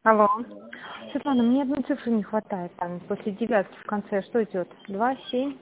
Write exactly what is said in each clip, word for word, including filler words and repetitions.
Алло. Светлана, мне одной цифры не хватает. Там после девятки в конце что идет? Два, семь?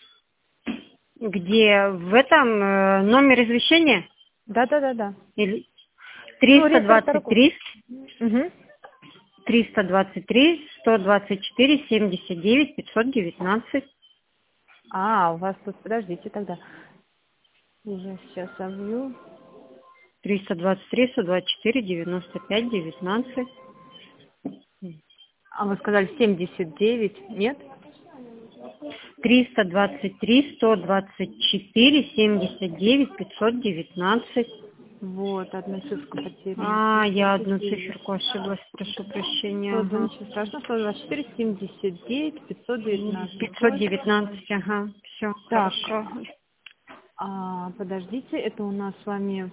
Где? В этом э, номер извещения? Да, да, да, да. Или Ну, триста реестр двадцать торгов. три, Угу. триста двадцать три, сто двадцать четыре, семьдесят девять, пятьсот девятнадцать. А, у вас тут, подождите тогда. Я сейчас обью. триста двадцать три, сто двадцать четыре, девяносто пять, девятнадцать. А вы сказали семьдесят девять, нет? триста двадцать три, сто двадцать четыре, семьдесят девять, пятьсот девятнадцать. Вот, одна циферка потеряна. А, я одну семьдесят девять. циферку ошиблась, прошу прощения. сто, да, Ага. ничего страшного. сто двадцать четыре, семьдесят девять, пятьсот девятнадцать. пятьсот Вот. девятнадцать, ага, все, Так, хорошо. а, подождите, это у нас с вами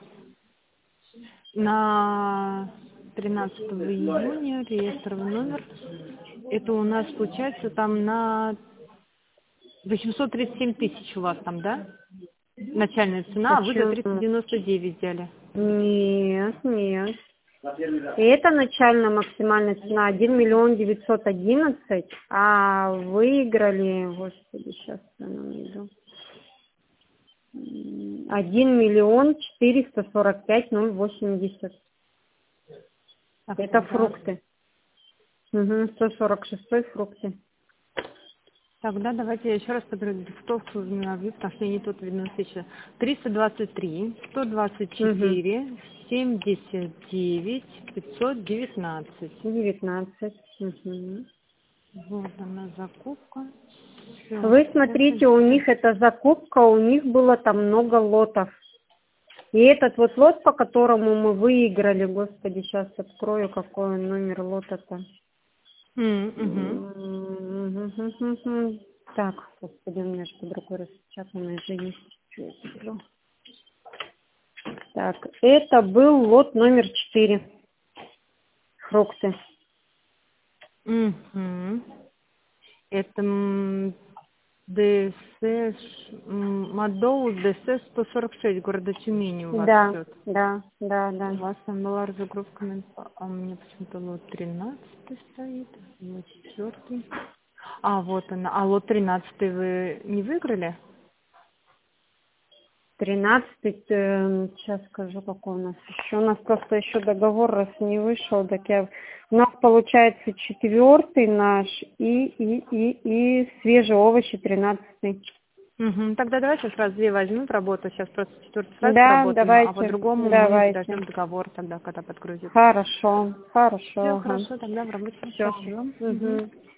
на тринадцатого июня реестровый номер. Это у нас получается там на восемьсот тридцать семь тысяч у вас там, да? Начальная цена, а вы за триста Почему? девяносто девять взяли. Нет, нет. И это начальная максимальная цена один миллион девятьсот одиннадцать, а выиграли, господи, сейчас я найду, один миллион четыреста сорок пять ноль восемьдесят. Так, Это тогда, фрукты. Угу, сто сорок шесть фрукты. тогда давайте я еще раз подробно диктовку объявлю, потому что я не тут видно тысяча. триста двадцать три, сто двадцать Угу. четыре, семьдесят девять, пятьсот девятнадцать. девятнадцать. Угу. Вот она закупка. Все, Вы это смотрите, у все. них эта закупка, у них было там много лотов. И этот вот лот, по которому мы выиграли, господи, сейчас открою, какой номер лота-то. Угу. Мгм. Так, господи, у меня что другое распечатано, извините. Так, это был лот номер четыре. Фрукты. Угу. Это м, ДСС, м, Мадоу ДСС сто сорок шесть, города Тюмени у вас Да, идет. да, да, У да. вас там была разыгровка, на- а у меня почему-то лот тринадцатый стоит, лот четвертый. А, вот она. А лот тринадцатый вы не выиграли? Тринадцатый, э, сейчас скажу, какой у нас еще. У нас просто еще договор раз не вышел, так я... У нас получается четвертый наш и, и, и, и свежие овощи тринадцатый. Угу. Тогда давайте сразу две возьмем в работу. Сейчас просто четвертый сразу Да, работаем, а давайте, по-другому мы давайте. подождем договор тогда, когда подгрузится. Хорошо, хорошо. Все Ага. хорошо, тогда в работе. Все. Спасибо. Мгм. Угу.